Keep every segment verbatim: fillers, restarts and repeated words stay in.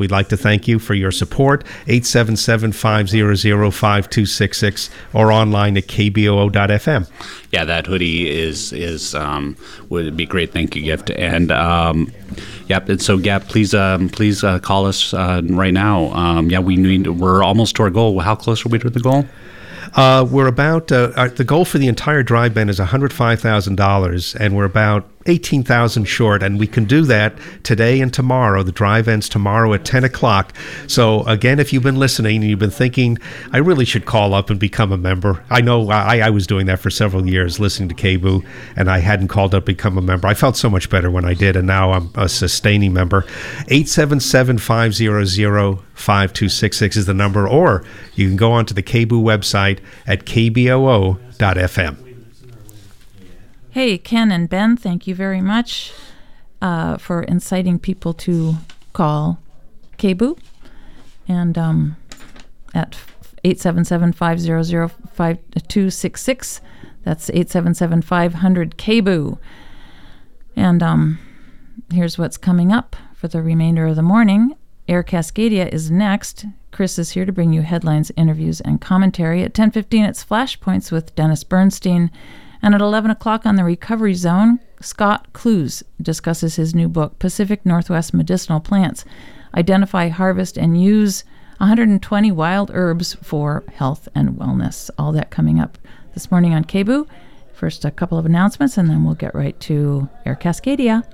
we'd like to thank you for your support. eight seven seven, five hundred, five two six six or online at k b o o dot f m. Yeah, that hoodie is is um, would be a great thank you gift. And um, yep, and so yeah, please um, please uh, call us uh, right now. Um, yeah, we need we're almost to our goal. How close are we to the goal? Uh, we're about, uh, our, the goal for the entire dry bin is one hundred five thousand dollars, and we're about eighteen thousand dollars short, and we can do that today and tomorrow. The drive ends tomorrow at ten o'clock. So again, if you've been listening and you've been thinking, I really should call up and become a member. I know I, I was doing that for several years, listening to K B O O, and I hadn't called up to become a member. I felt so much better when I did, and now I'm a sustaining member. eight seven seven, five hundred, five two six six is the number, or you can go onto the K B O O website at k b o o dot f m. Hey, Ken and Ben, thank you very much uh, for inciting people to call K B O O. And um, at eight seven seven, five hundred, five two six six, that's eight seven seven, five hundred, K B O O. And um, here's what's coming up for the remainder of the morning. Air Cascadia is next. Chris is here to bring you headlines, interviews, and commentary. At ten fifteen, it's Flashpoints with Dennis Bernstein. And at eleven o'clock on the Recovery Zone, Scott Clues discusses his new book, Pacific Northwest Medicinal Plants. Identify, harvest, and use one hundred twenty wild herbs for health and wellness. All that coming up this morning on K B O O. First, a couple of announcements, and then we'll get right to Air Cascadia.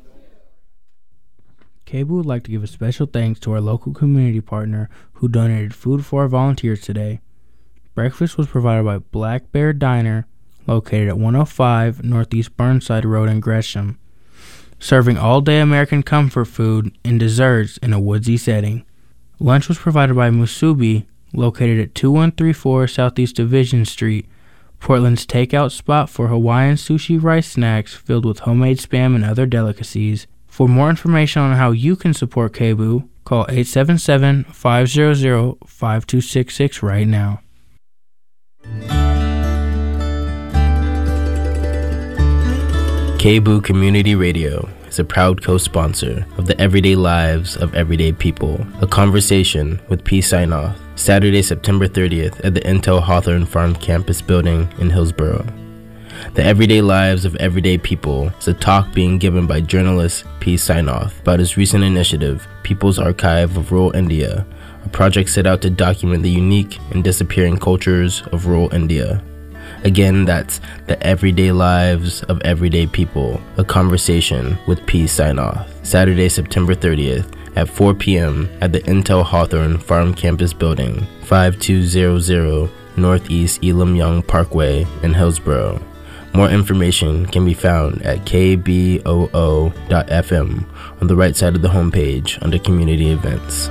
K B O O would like to give a special thanks to our local community partner who donated food for our volunteers today. Breakfast was provided by Black Bear Diner, located at one oh five Northeast Burnside Road in Gresham, serving all-day American comfort food and desserts in a woodsy setting. Lunch was provided by Musubi, located at two one three four Southeast Division Street, Portland's takeout spot for Hawaiian sushi rice snacks filled with homemade spam and other delicacies. For more information on how you can support K B O O, call eight seven seven, five hundred, five two six six right now. K B O O Community Radio is a proud co-sponsor of the Everyday Lives of Everyday People, a conversation with P. Signoff, Saturday, September thirtieth at the Intel Hawthorne Farm Campus building in Hillsborough. The Everyday Lives of Everyday People is a talk being given by journalist P. Signoff about his recent initiative, People's Archive of Rural India, a project set out to document the unique and disappearing cultures of rural India. Again, that's The Everyday Lives of Everyday People, a conversation with P. Signoff, Saturday, September thirtieth at four p.m. at the Intel Hawthorne Farm Campus building, five two zero zero Northeast Elam Young Parkway in Hillsborough. More information can be found at k b o o dot f m on the right side of the homepage under Community Events.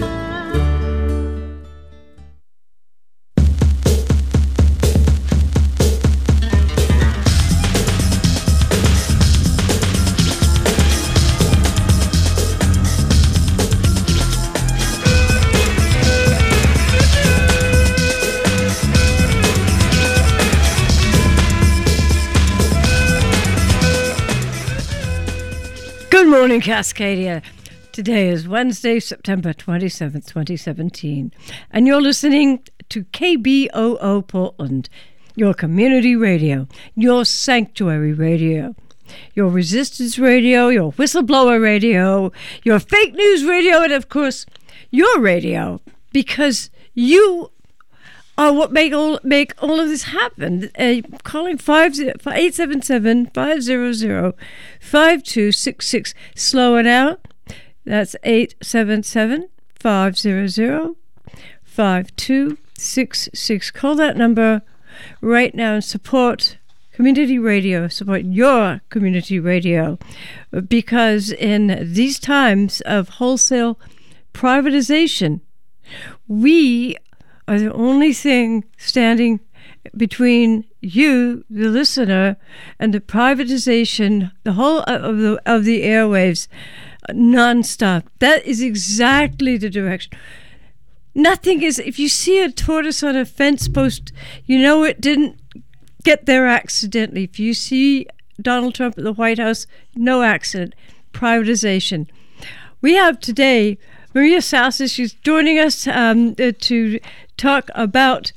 Good morning, Cascadia. Today is Wednesday, September twenty-seventh, twenty seventeen, and you're listening to K B O O Portland, your community radio, your sanctuary radio, your resistance radio, your whistleblower radio, your fake news radio, and of course, your radio, because you are what make all make all of this happen. Uh, calling eight seven seven, five hundred, five two six six. Slow it out. That's eight seven seven, five hundred, five two six six. Call that number right now and support community radio, support your community radio, because in these times of wholesale privatization, we are the only thing standing between you, the listener, and the privatization, the whole of the of the airwaves, nonstop. That is exactly the direction. Nothing is. If you see a tortoise on a fence post, you know it didn't get there accidentally. If you see Donald Trump at the White House, no accident. Privatization. We have today Maria Sousa. She's joining us um, uh, to talk about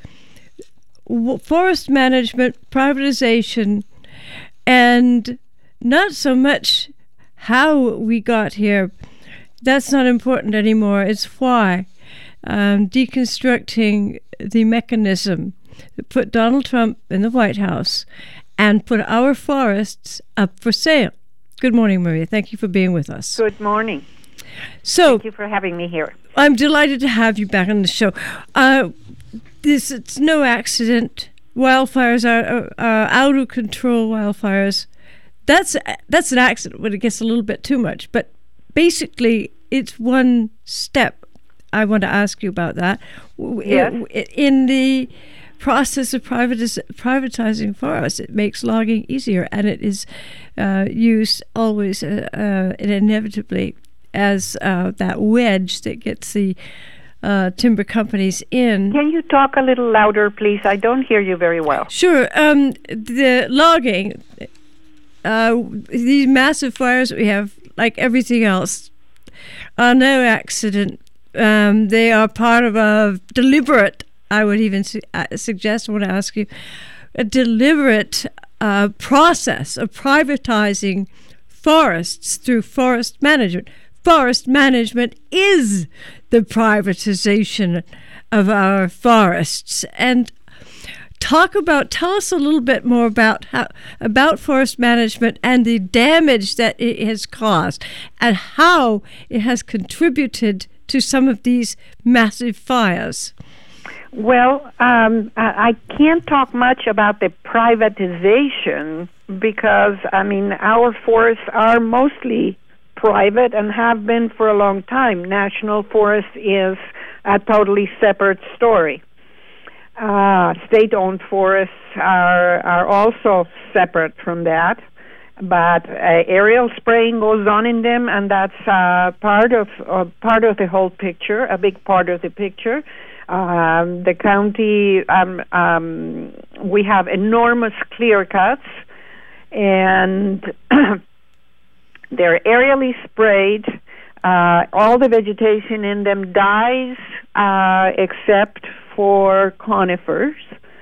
w- forest management, privatization, and not so much how we got here. That's not important anymore. It's why. Um, deconstructing the mechanism that put Donald Trump in the White House and put our forests up for sale. Good morning, Maria. Thank you for being with us. Good morning. So, Thank you for having me here. I'm delighted to have you back on the show. Uh, this it's no accident. Wildfires are, are out of control. Wildfires. That's that's an accident when it gets a little bit too much. But basically, it's one step. I want to ask you about that. Yes. In the process of privatiz- privatizing forests, it makes logging easier, and it is uh, used always uh, uh, and inevitably as uh, that wedge that gets the uh, timber companies in. Can you talk a little louder, please? I don't hear you very well. Sure. Um, the logging, uh, these massive fires we have, like everything else, are no accident. Um, they are part of a deliberate, I would even su- uh, suggest, I want to ask you, a deliberate uh, process of privatizing forests through forest management. Forest management is the privatization of our forests. And talk about, tell us a little bit more about how, about forest management and the damage that it has caused and how it has contributed to some of these massive fires. Well, um, I I can't talk much about the privatization because, I mean, our forests are mostly private and have been for a long time. National forest is a totally separate story. Uh, state-owned forests are are also separate from that, but uh, aerial spraying goes on in them, and that's uh, part of uh, part of the whole picture, a big part of the picture. Um, the county, um, um, we have enormous clear cuts, and they're aerially sprayed. Uh, all the vegetation in them dies uh, except for conifers.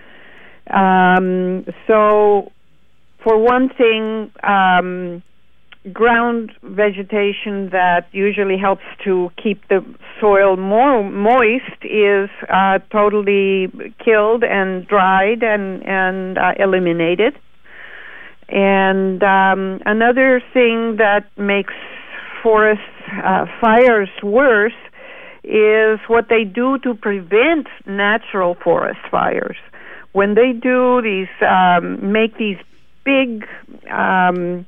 Um, so, for one thing, um, ground vegetation that usually helps to keep the soil more moist is uh, totally killed and dried and, and uh, eliminated. And um, another thing that makes forest uh, fires worse is what they do to prevent natural forest fires. When they do these, um, make these big um,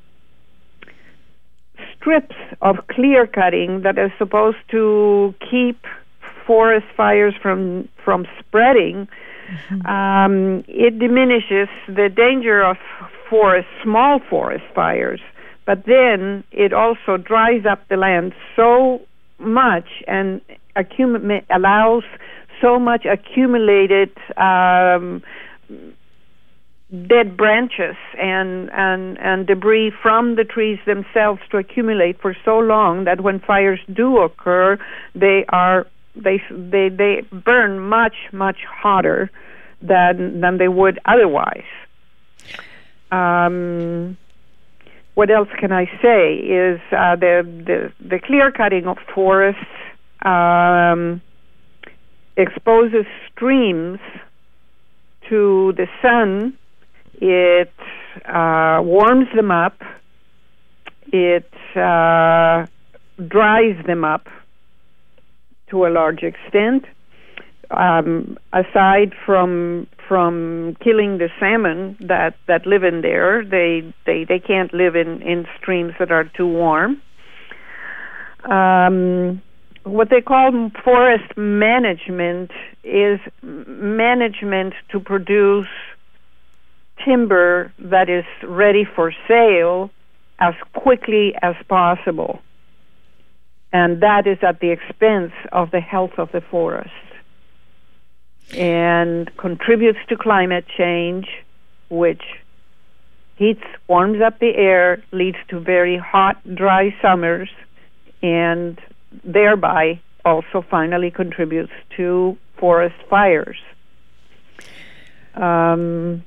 strips of clear cutting that are supposed to keep forest fires from from spreading, mm-hmm. um, it diminishes the danger of forest, small forest fires. But then it also dries up the land so much and accumulate, allows so much accumulated um, dead branches and, and, and debris from the trees themselves to accumulate for so long that when fires do occur, they are they they they burn much much hotter than than they would otherwise. Um, what else can I say? Is uh, the the the clear cutting of forests um, exposes streams to the sun. It uh, warms them up. It uh, dries them up to a large extent. Um, aside from from killing the salmon that, that live in there, they they, they can't live in, in streams that are too warm. Um, what they call forest management is management to produce timber that is ready for sale as quickly as possible. And that is at the expense of the health of the forest and contributes to climate change, which heats, warms up the air, leads to very hot, dry summers, and thereby also finally contributes to forest fires. Um,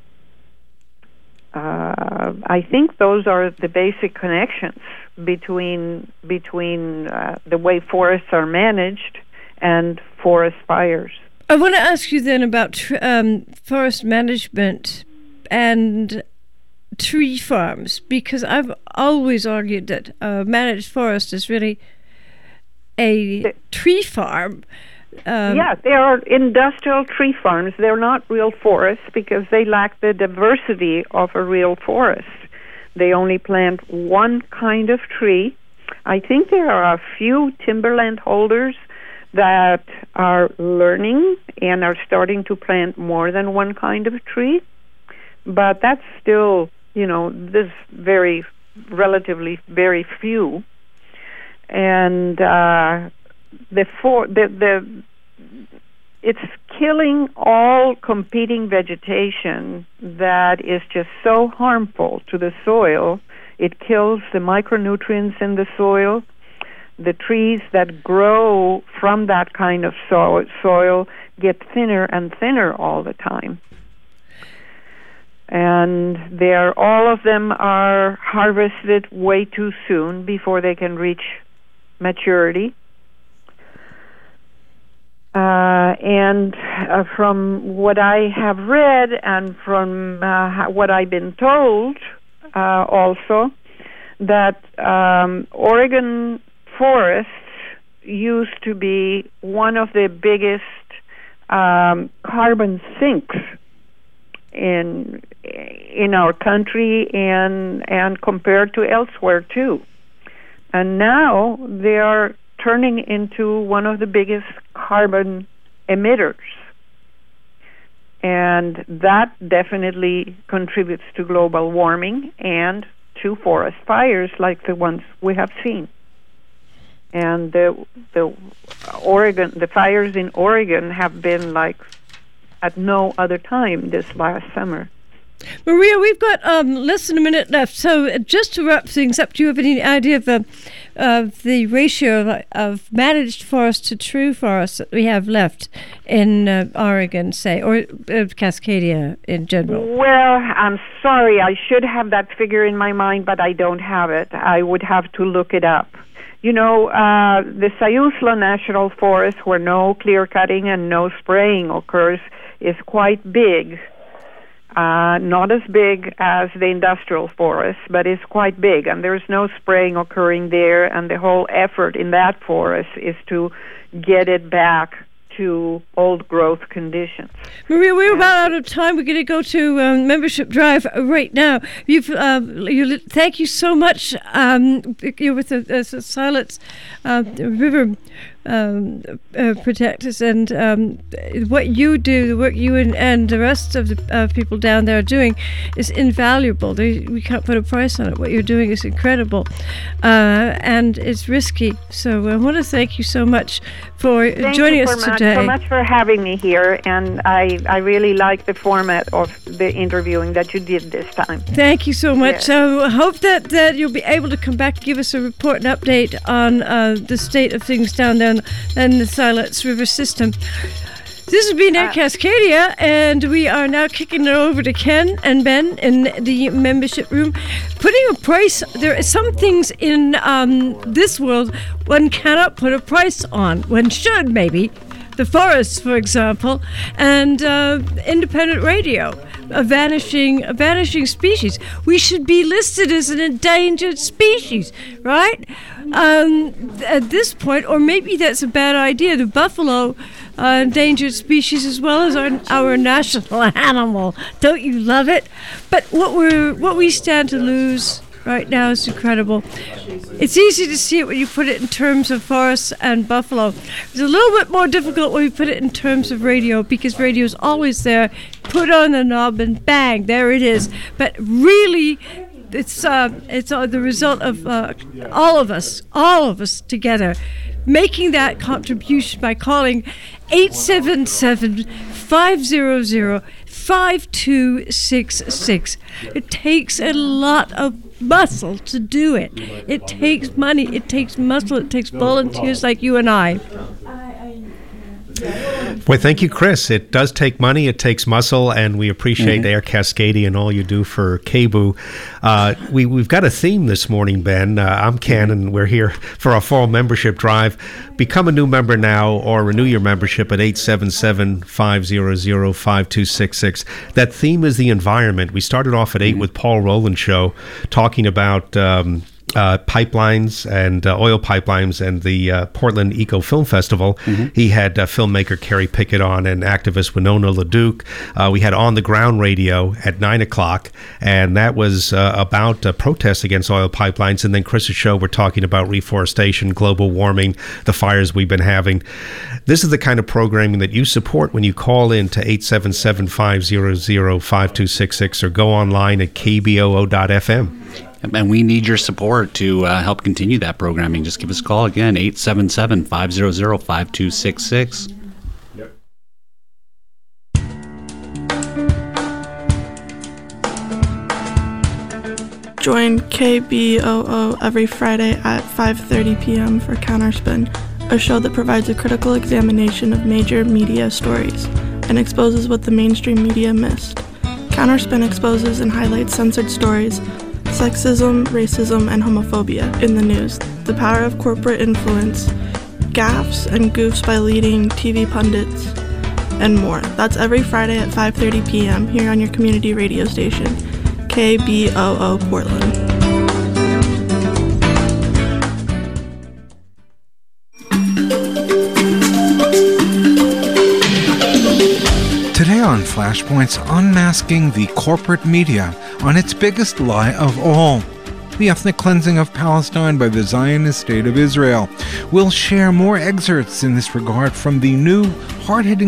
uh, I think those are the basic connections between between uh, the way forests are managed and forest fires. I want to ask you then about tr- um, forest management and tree farms, because I've always argued that a managed forest is really a the, tree farm. Um, yeah, they are industrial tree farms. They're not real forests because they lack the diversity of a real forest. They only plant one kind of tree. I think there are a few timberland holders that are learning and are starting to plant more than one kind of tree, but that's still, you know, this very relatively very few. And uh, the for the the it's killing all competing vegetation that is just so harmful to the soil. It kills the micronutrients in the soil. The trees that grow from that kind of so- soil get thinner and thinner all the time. And they're, all of them are harvested way too soon before they can reach maturity. Uh, and uh, from what I have read and from uh, what I've been told uh, also, that um, Oregon forests used to be one of the biggest um, carbon sinks in in our country and and compared to elsewhere too. And now they are turning into one of the biggest carbon emitters. And that definitely contributes to global warming and to forest fires like the ones we have seen. And the the Oregon the fires in Oregon have been like at no other time this last summer. Maria, we've got um, less than a minute left, so just to wrap things up, do you have any idea of the, of the ratio of, of managed forest to true forest that we have left in uh, Oregon, say, or uh, Cascadia in general? Well, I'm sorry, I should have that figure in my mind, but I don't have it. I would have to look it up. You know, uh, the Sayusla National Forest, where no clear cutting and no spraying occurs, is quite big. Uh, not as big as the industrial forest, but it's quite big, and there's no spraying occurring there, and the whole effort in that forest is to get it back to old growth conditions. Maria, we're about out of time. We're going to go to um, membership drive right now. You've, uh, you, thank you so much. Um, you're with the, the Siletz uh, River um, uh, Protectors, and um, what you do, the work you and, and the rest of the uh, people down there are doing is invaluable. They, we can't put a price on it. What you're doing is incredible, uh, and it's risky. So I want to thank you so much for thank joining you us for today. Thank you so much for having me here, and I, I really like the format of the interviewing that you did this time. Thank you so much. Yes. So I hope that, that you'll be able to come back and give us a report and update on uh, the state of things down there in, in the Siletz River system. This has been Air Cascadia, and we are now kicking it over to Ken and Ben in the membership room. Putting a price, there are some things in um, this world one cannot put a price on. One should, maybe. The forests, for example, and uh, independent radio, a vanishing, a vanishing species. We should be listed as an endangered species, right? Um, at this point, or maybe that's a bad idea. The buffalo, uh, endangered species as well as our our national animal. Don't you love it? But what we're what we stand to lose right now is incredible. It's easy to see it when you put it in terms of forests and buffalo. It's a little bit more difficult when we put it in terms of radio, because radio is always there. Put on the knob and bang, there it is. But really, it's uh, it's uh, the result of uh, all of us, all of us together, making that contribution by calling eight seven seven, five hundred, five two six six. It takes a lot of muscle to do it. It takes money, it takes muscle, it takes volunteers like you and I. Well, thank you, Chris. It does take money, it takes muscle, and we appreciate mm-hmm. Air Cascadia and all you do for K B U. Uh, we, we've got a theme this morning, Ben. Uh, I'm Ken, and we're here for our fall membership drive. Become a new member now or renew your membership at eight seven seven, five hundred, five two six six. That theme is the environment. We started off at eight mm-hmm. with Paul Rowland Show, talking about Um, Uh, pipelines and uh, oil pipelines and the uh, Portland Eco Film Festival. Mm-hmm. He had uh, filmmaker Kerry Pickett on and activist Winona LaDuke. Uh, we had On the Ground Radio at nine o'clock, and that was uh, about uh, protests against oil pipelines. And then Chris's show, we're talking about reforestation, global warming, the fires we've been having. This is the kind of programming that you support when you call in to eight seven seven, five hundred, five two six six or go online at k b o o dot f m. And we need your support to uh, help continue that programming. Just give us a call again, eight seven seven, five hundred, five two six six. Yep. Join K B O O every Friday at five thirty p.m. for Counterspin, a show that provides a critical examination of major media stories and exposes what the mainstream media missed. Counterspin exposes and highlights censored stories, sexism, racism, and homophobia in the news, the power of corporate influence, gaffes and goofs by leading T V pundits, and more. That's every Friday at five thirty p.m. here on your community radio station, K B O O Portland. Today on Flashpoints, unmasking the corporate media on its biggest lie of all, the ethnic cleansing of Palestine by the Zionist State of Israel. We'll share more excerpts in this regard from the new hard-hitting